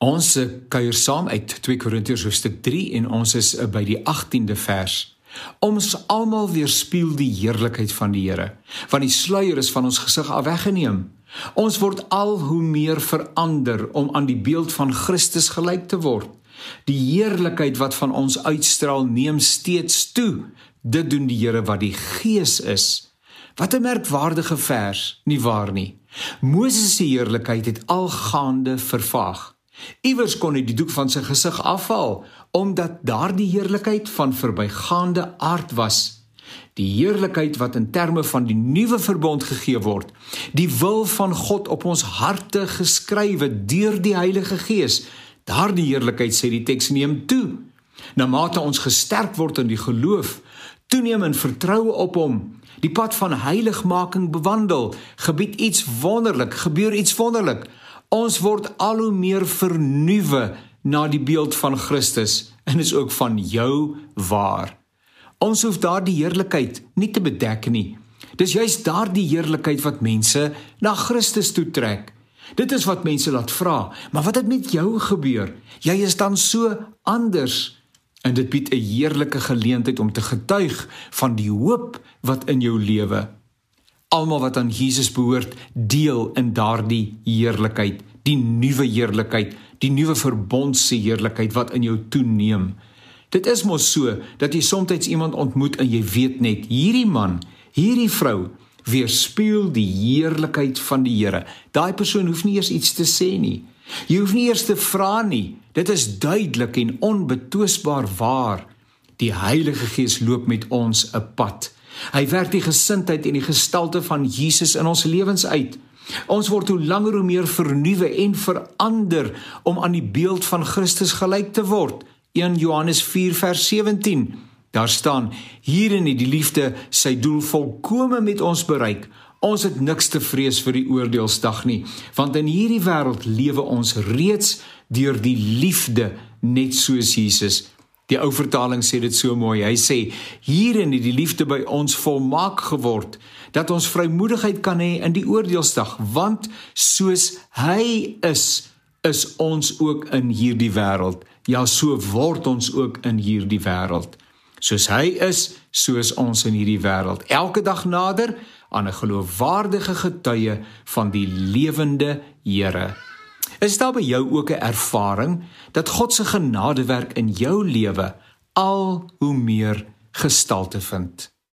Ons kuier saam uit 2 Korintiërs hoofstuk 3 en ons is by die 18de vers. Ons almal weerspieël die heerlikheid van die Here, want die sluier is van ons gesig af weggeneem. Ons word al hoe meer verander om aan die beeld van Christus gelyk te word. Die heerlikheid wat van ons uitstraal neem steeds toe. Dit doen die Here wat die Gees is. Wat 'n merkwaardige vers, nie waar nie? Moses se heerlikheid het algaande vervaag. Iewers kon hy die doek van sy gesig afhaal, omdat daardie heerlikheid van verbygaande aard was. Die heerlikheid wat in terme van die nuwe verbond gegee word, die wil van God op ons harte geskrywe deur die Heilige Gees, daardie heerlikheid, sê die teks, neem toe. Na mate ons gesterk word in die geloof, toeneem in vertroue op hom, die pad van heiligmaking bewandel, gebeur iets wonderlik. Ons word al hoe meer vernuwe na die beeld van Christus, en is ook van jou waar. Ons hoef daardie heerlikheid nie te bedek nie. Dis juist daardie heerlikheid wat mense na Christus toe trek. Dit is wat mense laat vra, maar wat het met jou gebeur? Jy is dan so anders. En dit bied 'n heerlike geleentheid om te getuig van die hoop wat in jou lewe. Almal wat aan Jesus behoort, deel in daardie heerlikheid, die nuwe heerlikheid, die nuwe verbondse heerlikheid wat in jou toeneem. Dit is mos so, dat jy soms iemand ontmoet en jy weet net, hierdie man, hierdie vrou, weerspieël die heerlikheid van die Here. Daai persoon hoef nie eers iets te sê nie. Jy hoef nie eers te vra nie. Dit is duidelik en onbetwisbaar waar. Die Heilige Gees loop met ons 'n pad. Hy werk die gesindheid en die gestalte van Jesus in ons lewens uit. Ons word hoe langer hoe meer vernuwe en verander om aan die beeld van Christus gelyk te word. 1 Johannes 4 vers 17. Daar staan, hierin het die liefde sy doel volkome met ons bereik. Ons het niks te vrees vir die oordeelsdag nie, want in hierdie wêreld lewe ons reeds deur die liefde, net soos Jesus. Die ou vertaling sê dit so mooi, hy sê, hierin het die liefde by ons volmaak geword, dat ons vrymoedigheid kan hê in die oordeelsdag, want soos hy is ons ook in hierdie wêreld. Ja, so word ons ook in hierdie wêreld. Soos hy is, so is ons in hierdie wêreld. Elke dag nader aan 'n geloofwaardige getuie van die lewende Here. Is daar by jou ook 'n ervaring dat God se genadewerk in jou lewe al hoe meer gestalte vind?